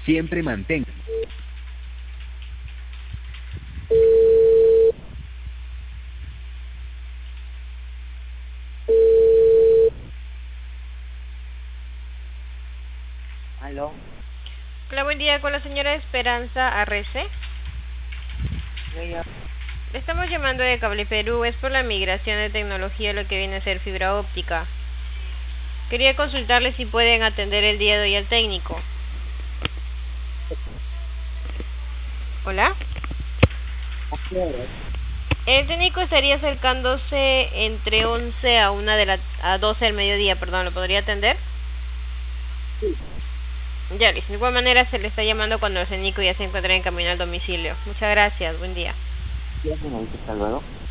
Siempre mantenga. ¿Aló? Hola, buen día, con la señora Esperanza Arrece. Ella, Le estamos llamando de Cable Perú, es por la migración de tecnología, lo que viene a ser fibra óptica. Quería consultarle si pueden atender el día de hoy al técnico. Hola. ¿a qué hora? El técnico estaría acercándose entre 11 a 12 del mediodía, perdón, ¿lo podría atender? Sí, Ya, listo. De igual manera se le está llamando cuando el técnico ya se encuentra en camino al domicilio. Muchas gracias, buen día. ya me dice hasta luego.